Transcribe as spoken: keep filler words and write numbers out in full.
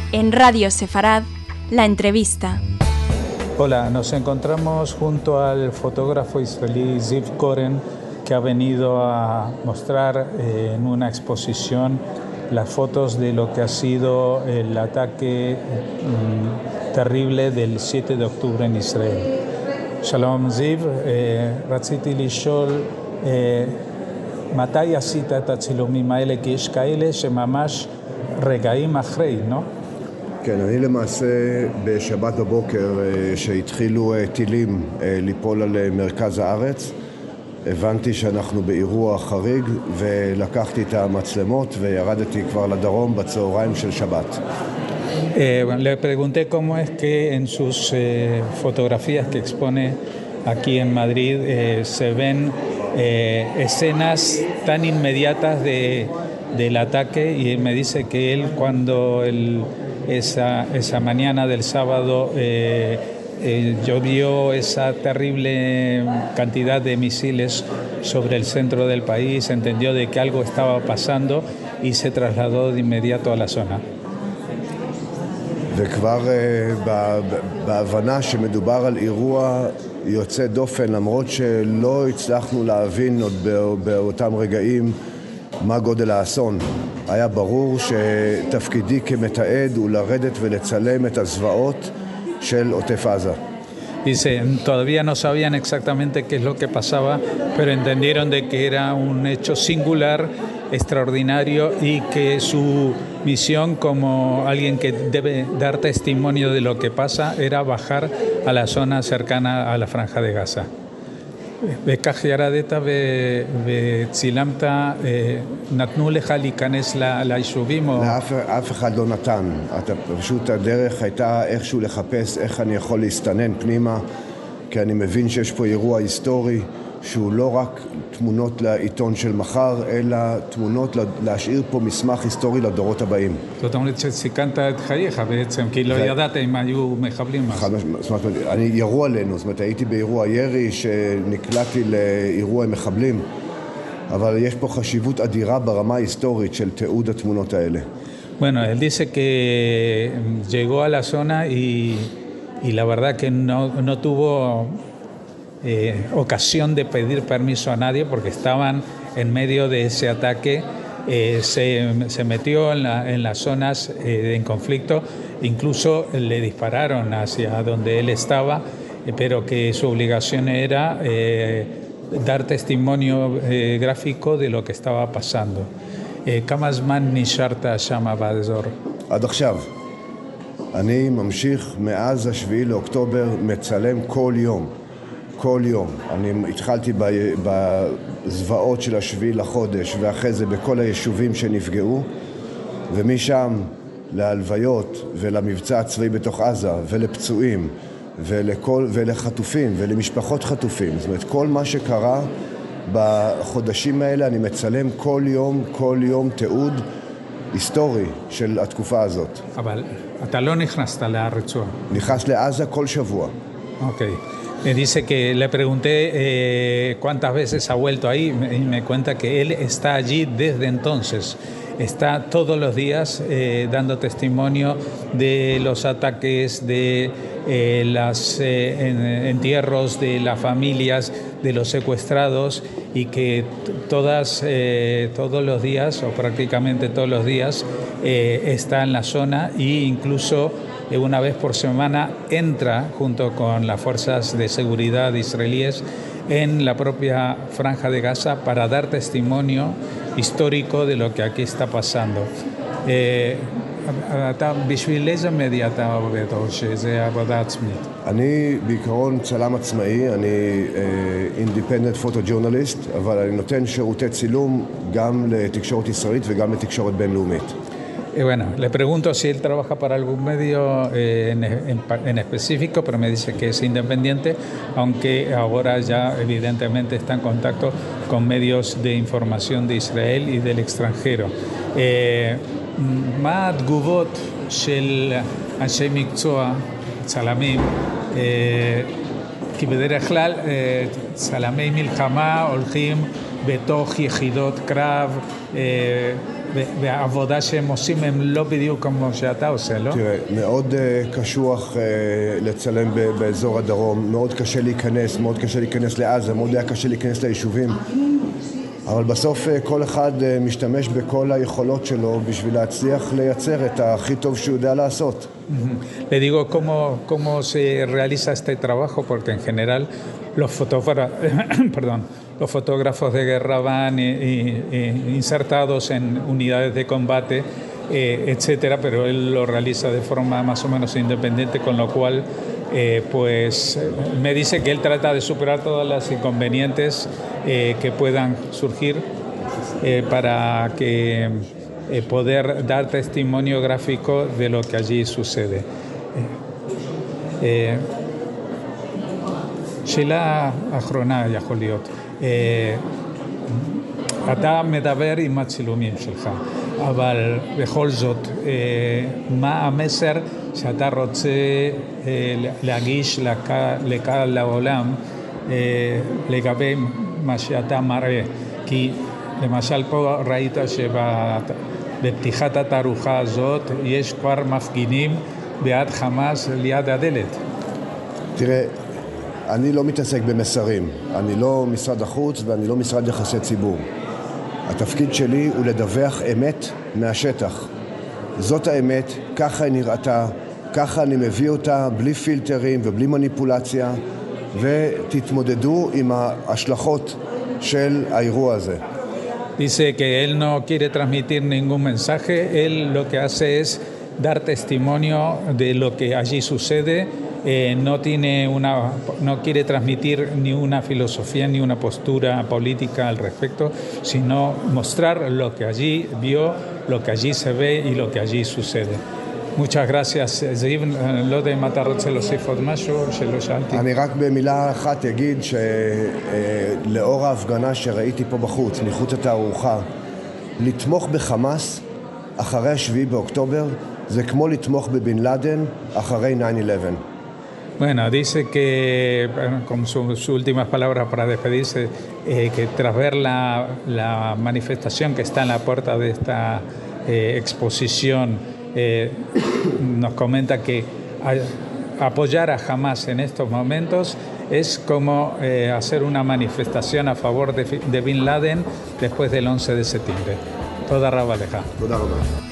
En Radio Sefarad, la entrevista. Hola, nos encontramos junto al fotógrafo israelí Ziv Koren, que ha venido a mostrar eh, en una exposición las fotos de lo que ha sido el ataque mm, terrible del siete de octubre en Israel. Shalom Ziv, רציתי לשאול, מתי עשית את הצילומים האלה? כי יש כאלה שממש רגעים אחרי, לא? כן, אני למעשה בשבת בבוקר שהתחילו טילים ליפול על מרכז הארץ, הבנתי שאנחנו באירוע חריג ולקחתי את המצלמות וירדתי כבר לדרום בצהריים של שבת. Eh, bueno, le pregunté cómo es que en sus eh, fotografías que expone aquí en Madrid eh, se ven eh, escenas tan inmediatas de, del ataque, y me dice que él cuando el, esa, esa mañana del sábado eh, eh, llovió esa terrible cantidad de misiles sobre el centro del país, entendió de que algo estaba pasando y se trasladó de inmediato a la zona. וכבר בהבנה שמדובר על אירוע יוצא דופן, למרות שלא הצלחנו להבין עוד באותם רגעים מה גודל האסון. היה ברור שתפקידי כמתעד הוא לרדת ולצלם את הזוועות של עוטף עזה. Dice, todavía no sabían exactamente qué es lo que pasaba, pero entendieron de que era un hecho singular, extraordinario, y que su misión como alguien que debe dar testimonio de lo que pasa era bajar a la zona cercana a la Franja de Gaza. וכך ירדת וצילמת, נתנו לך להיכנס ליישובים או... לאף אחד לא נתן, פשוט הדרך הייתה איכשהו לחפש איך אני יכול להסתנן פנימה, כי אני מבין שיש פה אירוע היסטורי שהוא לא רק תמונות לעיתון של מחר, אלא תמונות להשאיר פה מסמך היסטורי לדורות הבאים. זאת אומרת שסיכנת את חייך בעצם, כי לא ידעת אם היו מחבלים משהו. זאת אומרת, אני ירו עלינו, זאת אומרת, הייתי באירוע ירי שנקלעתי לאירוע מחבלים, אבל יש פה חשיבות אדירה ברמה ההיסטורית של תיעוד התמונות האלה. Bueno, él dice que llegó a la zona y, y la verdad que no, no tuvo Eh, ocasión de pedir permiso a nadie porque estaban en medio de ese ataque. Eh, se, se metió en, la, en las zonas eh, en conflicto, incluso le dispararon hacia donde él estaba, eh, pero que su obligación era eh, dar testimonio eh, gráfico de lo que estaba pasando. כמה זמן נשארת שם באזור? עד עכשיו. אני ממשיך מאז השביעי לאוקטובר, מצלם כל יום. כל יום. אני התחלתי בזוועות של השביעי לחודש, ואחרי זה בכל היישובים שנפגעו, ומשם להלוויות ולמבצע הצבאי בתוך עזה, ולפצועים, ולכל, ולחטופים, ולמשפחות חטופים. זאת אומרת, כל מה שקרה בחודשים האלה, אני מצלם כל יום, כל יום תיעוד היסטורי של התקופה הזאת. אבל אתה לא נכנסת לרצועה. נכנס לעזה כל שבוע. אוקיי. Me dice que le pregunté eh, cuántas veces ha vuelto ahí y me cuenta que él está allí desde entonces. Está todos los días eh, dando testimonio de los ataques, de eh, los eh, entierros de las familias, de los secuestrados, y que todas, eh, todos los días, o prácticamente todos los días, eh, está en la zona, e incluso una vez por semana entra junto con las fuerzas de seguridad israelíes en la propia Franja de Gaza para dar testimonio histórico de lo que aquí está pasando. אתה בשביל איזה מדיה אתה עובד, או שזה עבודה עצמית? אני בעיקרון צלם עצמאי, אני אינדיפנדנט פוטו-ג'ורנליסט, אבל אני נותן שירותי צילום גם לתקשורת ישראלית וגם לתקשורת בינלאומית. Y bueno, le pregunto si él trabaja para algún medio eh, en, en, en específico, pero me dice que es independiente, aunque ahora ya evidentemente está en contacto con medios de información de Israel y del extranjero. מה התגובות של אנשי מקצוע, צלמים, כי בדרך כלל צלמי מלחמה הולכים בתוך יחידות קרב, בעבודה שהם עושים הם לא בדיוק כמו שאתה עושה, לא? תראה, מאוד uh, קשוח uh, לצלם ב- באזור הדרום, מאוד קשה להיכנס, מאוד קשה להיכנס לעזה, מאוד היה קשה להיכנס ליישובים, אבל בסוף uh, כל אחד uh, משתמש בכל היכולות שלו בשביל להצליח לייצר את הכי טוב שהוא יודע לעשות. Le digo cómo, cómo se realiza este trabajo, porque en general los fotógrafos, perdón, los fotógrafos de guerra van y, y, y insertados en unidades de combate, eh, etcétera, pero él lo realiza de forma más o menos independiente, con lo cual eh, pues me dice que él trata de superar todas las inconvenientes eh, que puedan surgir eh, para que eh, poder dar testimonio gráfico de lo que allí sucede. Eh, שאלה אחרונה יכול להיות. אתה מדבר עם הצילומים שלך, אבל בכל זאת, מה המסר שאתה רוצה להגיש לקהל העולם לגבי מה שאתה מראה? כי למשל פה ראית שבפתיחת התערוכה הזאת יש כבר מפגינים בעד חמאס ליד הדלת. תראה, אני לא מתעסק במסרים, אני לא משרד החוץ ואני לא משרד יחסי ציבור. התפקיד שלי הוא לדווח אמת מהשטח. זאת האמת, ככה היא נראתה, ככה אני מביא אותה בלי פילטרים ובלי מניפולציה, ותתמודדו עם ההשלכות של האירוע הזה. Dice que él no quiere transmitir ningún mensaje, él lo que hace es dar testimonio de lo que allí sucede. Eh, no tiene una, no quiere transmitir ni una filosofía ni una postura política al respecto, sino mostrar lo que allí vio, lo que allí se ve y lo que allí sucede. Muchas gracias, זיו. לא יודע אם אתה רוצה להוסיף עוד משהו שלא שאלתי. אני רק במילה אחת אגיד שלאור ההפגנה שראיתי פה בחוץ, מחוץ התערוכה, לתמוך בחמאס אחרי השביעי באוקטובר זה כמו לתמוך בבן לאדן אחרי nine eleven. Bueno, dice que, como sus su últimas palabras para despedirse, eh, que tras ver la, la manifestación que está en la puerta de esta eh, exposición, eh, nos comenta que a, apoyar a Hamas en estos momentos es como eh, hacer una manifestación a favor de, de Bin Laden después del once de septiembre. Toda Rabaleja. Toda Rabaleja.